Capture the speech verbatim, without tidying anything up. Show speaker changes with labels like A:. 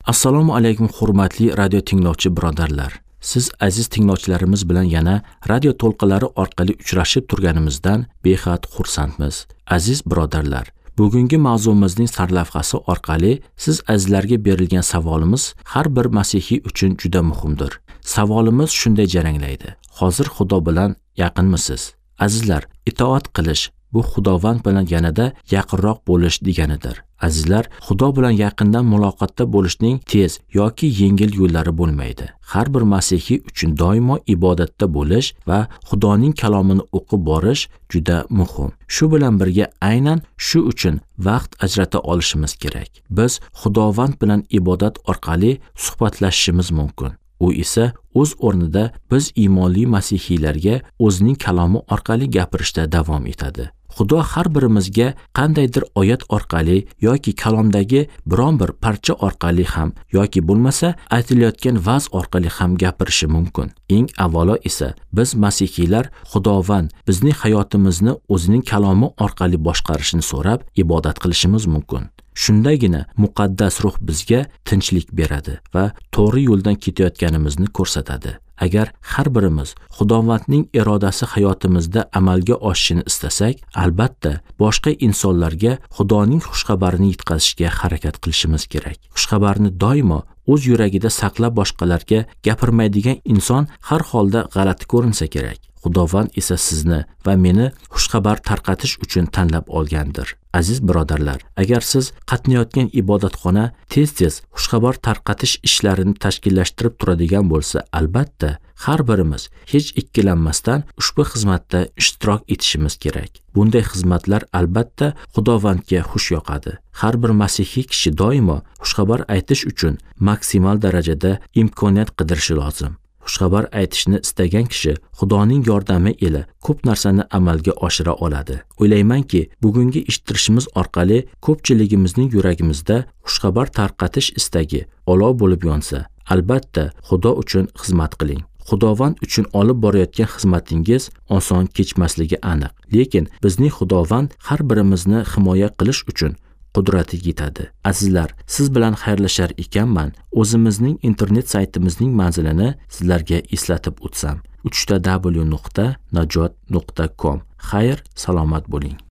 A: Assalomu alaykum hurmatli radio tinglovchi birodarlar. Siz aziz tinglovchilarimiz bilan yana radio to'lqinlari orqali uchrashib turganimizdan behad xursandmiz. Aziz birodarlar, bugungi mavzumizning sarlavhasi orqali siz azizlarga berilgan savolimiz har bir masihiy uchun juda muhimdir. Savolimiz shunday jaranglaydi: hozir Xudo bilan yaqinmisiz? Azizlar, itoat qilish bu Xudovand bilan yanada yaqinroq bo'lish deganidir. Azizlar, Xudo bilan yaqindan muloqotda bo'lishning tez yoki yengil yo'llari bo'lmaydi. Har bir masihiy uchun doimo ibodatda bo'lish va Xudoning kalomini o'qib borish juda muhim. Shu bilan birga aynan shu uchun vaqt ajrata olishimiz kerak. Biz Xudovand bilan ibodat orqali suhbatlashishimiz mumkin. U esa o'z o'rnida biz iymonli masihiylarga o'zining kalomi orqali gapirishda davom etadi. Xudo har birimizga qandaydir oyat orqali yoki kalomdagi biron bir parcha orqali ham yoki bo'lmasa aytilayotgan va'z orqali ham gapirishi mumkin. Eng avvalo esa biz masihiylar Xudovand bizning hayotimizni o'zining kalomi orqali boshqarishini so'rab ibodat qilishimiz mumkin. Shundagina muqaddas ruh bizga tinchlik beradi va to'g'ri yo'ldan ketayotganimizni ko'rsatadi. Agar har birimiz Xudovandning irodasi hayotimizda amalga oshishini istasak, albatta boshqa insonlarga Xudoning xushxabarini yetkazishga harakat qilishimiz kerak. Xushxabarni doimo o'z yuragida saqlab boshqalarga gapirmaydigan inson har holda g'alati ko'rinsa kerak. Xudovand esa sizni va meni xushxabar tarqatish uchun tanlab olgandir. Aziz birodarlar, agar siz qatnayotgan ibodatxona tez-tez xushxabar tarqatish ishlarini tashkillashtirib turadigan bo'lsa, albatta har birimiz hech ikkilanmasdan ushbu xizmatda ishtirok etishimiz kerak. Bunday xizmatlar albatta Xudovandga xush yoqadi. Har bir masihiy kishi doimo xushxabar aytish uchun maksimal darajada imkoniyat qidirishi lozim. Xushxabar aytishni istagan kishi Xudoning yordami ila ko'p narsani amalga oshira oladi. O'ylaymanki, bugungi eshittirishimiz orqali ko'pchiligimizning yuragimizda xushxabar tarqatish istagi olov bo'lib yonsa, albatta Xudo uchun xizmat qiling. Xudovand uchun olib borayotgan xizmatingiz oson kechmasligi aniq. Lekin bizning Xudovand har birimizni himoya qilish uchun qudrati yetadi. Azizlar, siz bilan xayrlashar ekanman. O'zimizning internet saytimizning manzilini sizlarga eslatib o'tsam: uch w nuqta najot nuqta com. Xayr, salomat bo'ling.